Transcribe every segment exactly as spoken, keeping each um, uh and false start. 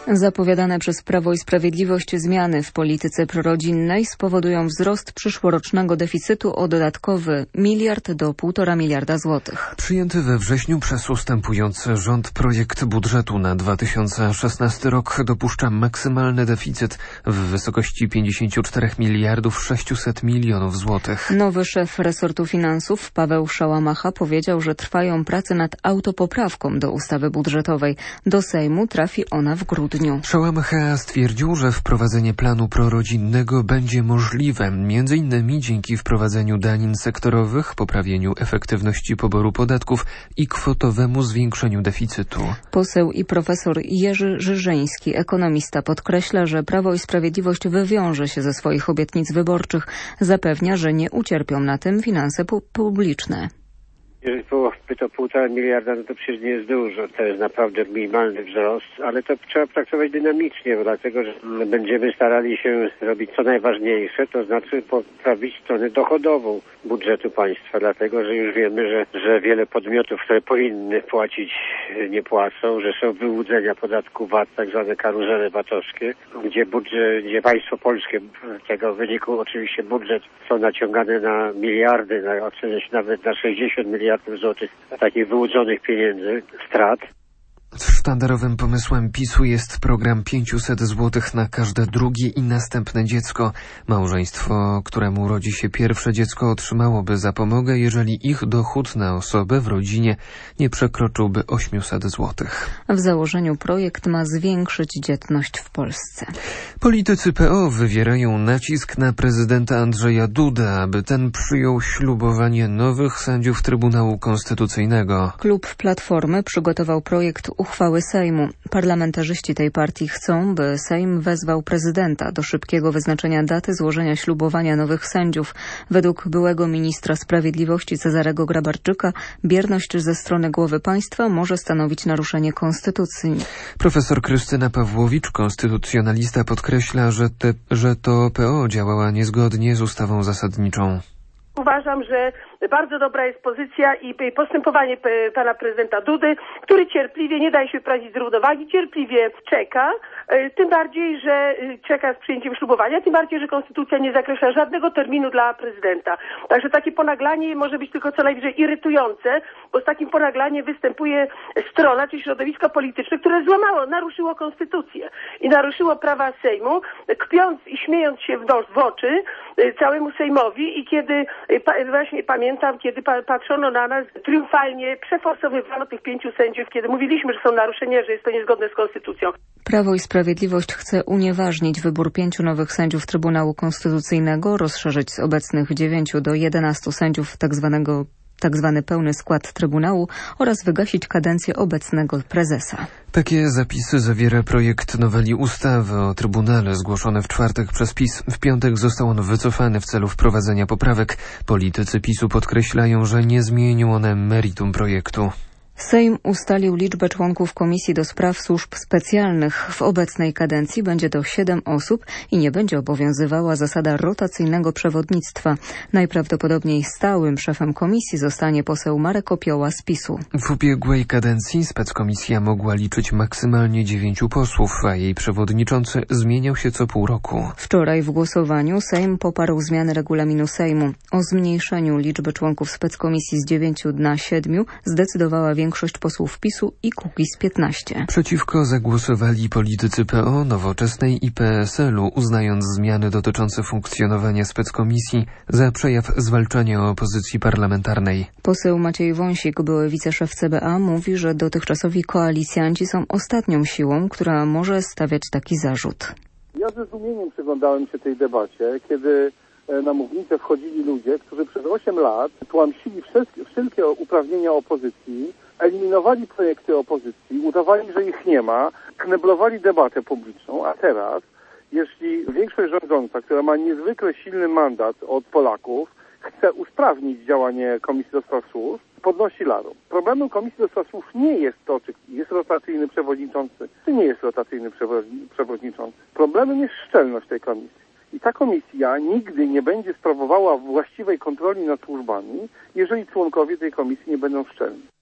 Zapowiadane przez Prawo i Sprawiedliwość zmiany w polityce prorodzinnej spowodują wzrost przyszłorocznego deficytu o dodatkowy miliard do półtora miliarda złotych. Przyjęty we wrześniu przez ustępujący rząd projekt budżetu na dwa tysiące szesnasty rok dopuszcza maksymalny deficyt w wysokości pięćdziesiąt cztery miliardów sześćset milionów złotych. Nowy szef resortu finansów Paweł Szałamacha powiedział, że trwają prace nad autopoprawką do ustawy budżetowej. Do Sejmu trafi ona w grudniu. Szałamacha stwierdził, że wprowadzenie planu prorodzinnego będzie możliwe, między innymi dzięki wprowadzeniu danin sektorowych, poprawieniu efektywności poboru podatków i kwotowemu zwiększeniu deficytu. Poseł i profesor Jerzy Żyżyński, ekonomista, podkreśla, że Prawo i Sprawiedliwość wywiąże się ze swoich obietnic wyborczych. Zapewnia, że nie ucierpią na tym finanse pu- publiczne. Jeżeli byłoby to półtora miliarda, no to przecież nie jest dużo. To jest naprawdę minimalny wzrost, ale to trzeba traktować dynamicznie, dlatego że będziemy starali się robić co najważniejsze, to znaczy poprawić stronę dochodową budżetu państwa, dlatego że już wiemy, że, że wiele podmiotów, które powinny płacić, nie płacą, że są wyłudzenia podatku V A T, tak zwane karuzele VAT-owskie, gdzie budżet, gdzie państwo polskie, tego wyniku oczywiście budżet są naciągane na miliardy, na ocenia się nawet na sześćdziesiąt miliardów złotych takich wyłudzonych pieniędzy, strat. Sztandarowym pomysłem PiSu jest program pięćset złotych na każde drugie i następne dziecko. Małżeństwo, któremu urodzi się pierwsze dziecko, otrzymałoby zapomogę, jeżeli ich dochód na osobę w rodzinie nie przekroczyłby osiemset złotych. W założeniu projekt ma zwiększyć dzietność w Polsce. Politycy P O wywierają nacisk na prezydenta Andrzeja Dudę, aby ten przyjął ślubowanie nowych sędziów Trybunału Konstytucyjnego. Klub Platformy przygotował projekt uchwały Sejmu. Parlamentarzyści tej partii chcą, by Sejm wezwał prezydenta do szybkiego wyznaczenia daty złożenia ślubowania nowych sędziów. Według byłego ministra sprawiedliwości Cezarego Grabarczyka bierność ze strony głowy państwa może stanowić naruszenie konstytucji. Profesor Krystyna Pawłowicz, konstytucjonalista, podkreśla, że, te, że to P O działała niezgodnie z ustawą zasadniczą. Uważam, że bardzo dobra jest pozycja i postępowanie pana prezydenta Dudy, który cierpliwie, nie daje się wprowadzić z równowagi, cierpliwie czeka, tym bardziej, że czeka z przyjęciem ślubowania, tym bardziej, że konstytucja nie zakreśla żadnego terminu dla prezydenta. Także takie ponaglanie może być tylko co najwyżej irytujące, bo z takim ponaglaniem występuje strona, czy środowisko polityczne, które złamało, naruszyło konstytucję i naruszyło prawa Sejmu, kpiąc i śmiejąc się w, nos, w oczy całemu Sejmowi i kiedy właśnie pamiętam, kiedy patrzono na nas triumfalnie, przeforsowywano tych pięciu sędziów, kiedy mówiliśmy, że są naruszenia, że jest to niezgodne z konstytucją. Prawo i Sprawiedliwość chce unieważnić wybór pięciu nowych sędziów Trybunału Konstytucyjnego, rozszerzyć z obecnych dziewięciu do jedenastu sędziów tak zwanego tak zwany pełny skład Trybunału oraz wygasić kadencję obecnego prezesa. Takie zapisy zawiera projekt noweli ustawy o Trybunale zgłoszony w czwartek przez PiS. W piątek został on wycofany w celu wprowadzenia poprawek. Politycy PiSu podkreślają, że nie zmienią one meritum projektu. Sejm ustalił liczbę członków Komisji do Spraw Służb Specjalnych. W obecnej kadencji będzie to siedem osób i nie będzie obowiązywała zasada rotacyjnego przewodnictwa. Najprawdopodobniej stałym szefem komisji zostanie poseł Marek Opioła z PiSu. W ubiegłej kadencji speckomisja mogła liczyć maksymalnie dziewięciu posłów, a jej przewodniczący zmieniał się co pół roku. Wczoraj w głosowaniu Sejm poparł zmiany regulaminu Sejmu. O zmniejszeniu liczby członków speckomisji z dziewięciu na siedmiu zdecydowała większość Większość posłów PiSu i Kukiz piętnaście. Przeciwko zagłosowali politycy P O, Nowoczesnej i P S L-u, uznając zmiany dotyczące funkcjonowania speckomisji za przejaw zwalczania opozycji parlamentarnej. Poseł Maciej Wąsik, były wiceszef C B A, mówi, że dotychczasowi koalicjanci są ostatnią siłą, która może stawiać taki zarzut. Ja ze zdumieniem przyglądałem się tej debacie, kiedy na mównicę wchodzili ludzie, którzy przez osiem lat tłamsili wszelkie, wszelkie uprawnienia opozycji, eliminowali projekty opozycji, udawali, że ich nie ma, kneblowali debatę publiczną, a teraz, jeśli większość rządząca, która ma niezwykle silny mandat od Polaków, chce usprawnić działanie Komisji do Spraw Służb, podnosi larum. Problemem Komisji do Spraw Służb nie jest to, czy jest rotacyjny przewodniczący, czy nie jest rotacyjny przewodniczący. Problemem jest szczelność tej komisji. I ta komisja nigdy nie będzie sprawowała właściwej kontroli nad służbami, jeżeli członkowie tej komisji nie będą szczelni.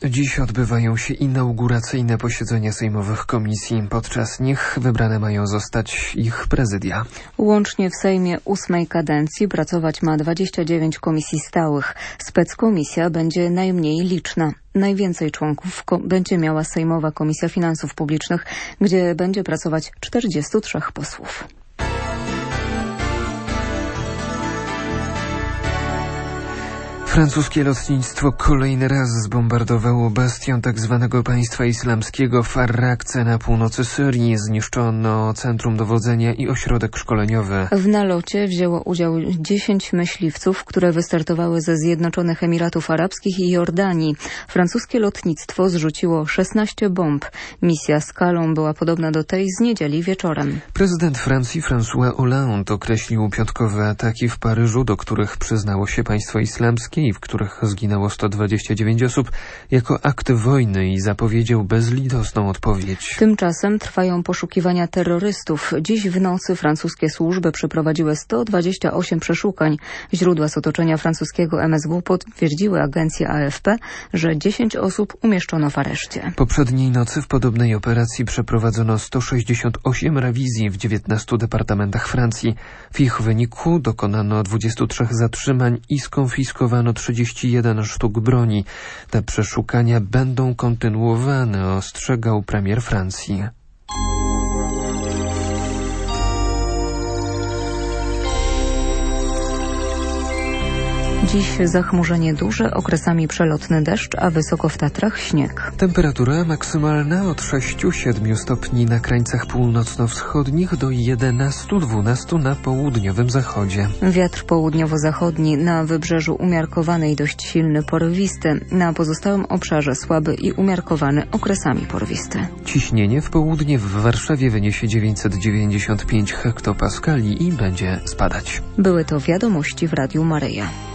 Dziś odbywają się inauguracyjne posiedzenia sejmowych komisji. Podczas nich wybrane mają zostać ich prezydia. Łącznie w Sejmie ósmej kadencji pracować ma dwadzieścia dziewięć komisji stałych. Speckomisja będzie najmniej liczna. Najwięcej członków ko- będzie miała Sejmowa Komisja Finansów Publicznych, gdzie będzie pracować czterdziestu trzech posłów. Francuskie lotnictwo kolejny raz zbombardowało bastion tzw. państwa islamskiego w Arrakce na północy Syrii. Zniszczono centrum dowodzenia i ośrodek szkoleniowy. W nalocie wzięło udział dziesięć myśliwców, które wystartowały ze Zjednoczonych Emiratów Arabskich i Jordanii. Francuskie lotnictwo zrzuciło szesnaście bomb. Misja skalą była podobna do tej z niedzieli wieczorem. Prezydent Francji François Hollande określił piątkowe ataki w Paryżu, do których przyznało się państwo islamskie i w których zginęło sto dwadzieścia dziewięć osób, jako akt wojny i zapowiedział bezlitosną odpowiedź. Tymczasem trwają poszukiwania terrorystów. Dziś w nocy francuskie służby przeprowadziły sto dwadzieścia osiem przeszukań. Źródła z otoczenia francuskiego M S W potwierdziły agencji A F P, że dziesięć osób umieszczono w areszcie. Poprzedniej nocy w podobnej operacji przeprowadzono sto sześćdziesiąt osiem rewizji w dziewiętnastu departamentach Francji. W ich wyniku dokonano dwudziestu trzech zatrzymań i skonfiskowano trzydzieści jeden sztuk broni. Te przeszukania będą kontynuowane, ostrzegał premier Francji. Dziś zachmurzenie duże, okresami przelotny deszcz, a wysoko w Tatrach śnieg. Temperatura maksymalna od sześciu do siedmiu stopni na krańcach północno-wschodnich do jedenastu do dwunastu na południowym zachodzie. Wiatr południowo-zachodni, na wybrzeżu umiarkowany i dość silny porywisty, na pozostałym obszarze słaby i umiarkowany, okresami porywisty. Ciśnienie w południe w Warszawie wyniesie dziewięćset dziewięćdziesiąt pięć hektopaskali i będzie spadać. Były to wiadomości w Radiu Maryja.